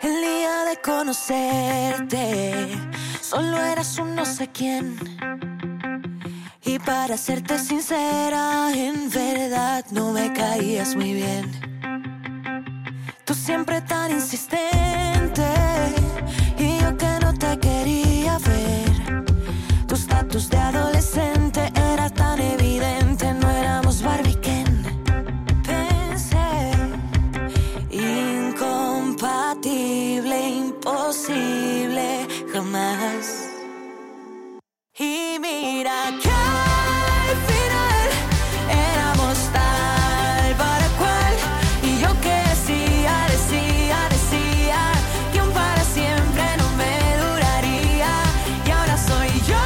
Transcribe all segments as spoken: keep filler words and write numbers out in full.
El día de conocerte, solo eras un no sé quién. Y para serte sincera, en verdad no me caías muy bien. Tú siempre tan insistente, y yo que no te quería ver. Tu estatus de adolescente era tan evidente, no éramos Barbie Ken. Pensé, incompatible, imposible, jamás. Y mira que al final éramos tal para cual. Y yo que decía, decía, decía que un para siempre no me duraría. Y ahora soy yo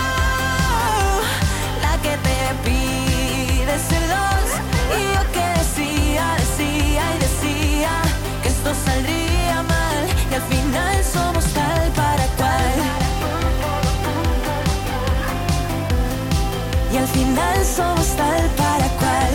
la que te pide ser dos. Y yo que decía, decía y decía que esto saldría mal. Y al final somos tal para cual. Y al final somos tal para cual.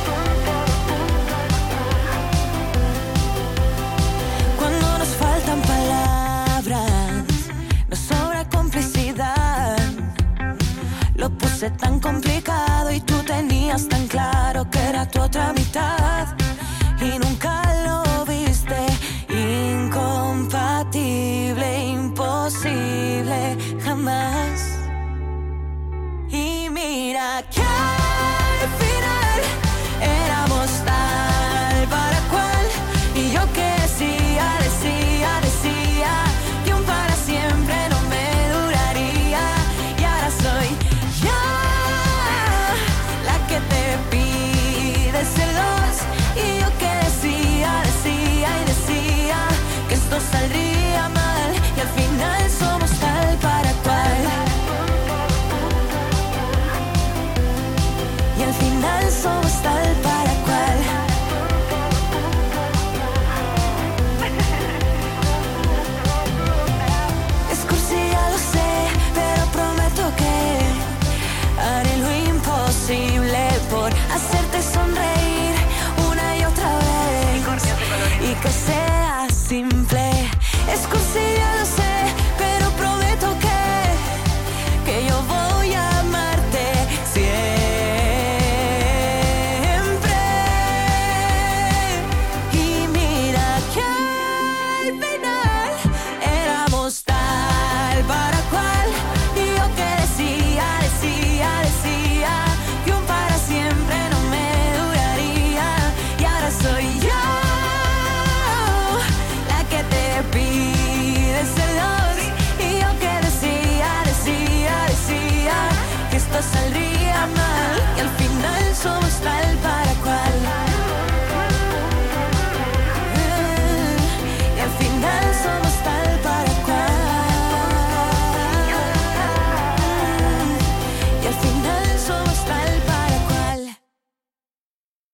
Cuando nos faltan palabras, nos sobra complicidad. Lo puse tan complicado y tú tenías tan claro que era tu otra mitad. Y nunca lo viste. Incompatible, imposible, jamás. Y mira que al final éramos tal para cual. Y yo que decía, decía, decía que un para siempre no me duraría. Y ahora soy yo la que te pide ser dos. Y yo que decía, decía y decía que esto saldría mal. Y al final somos tal para cual. Y al final somos tal para cual. Es cursi, ya lo sé, pero prometo que haré lo imposible por hacerte sonreír una y otra vez. Y que sea simple.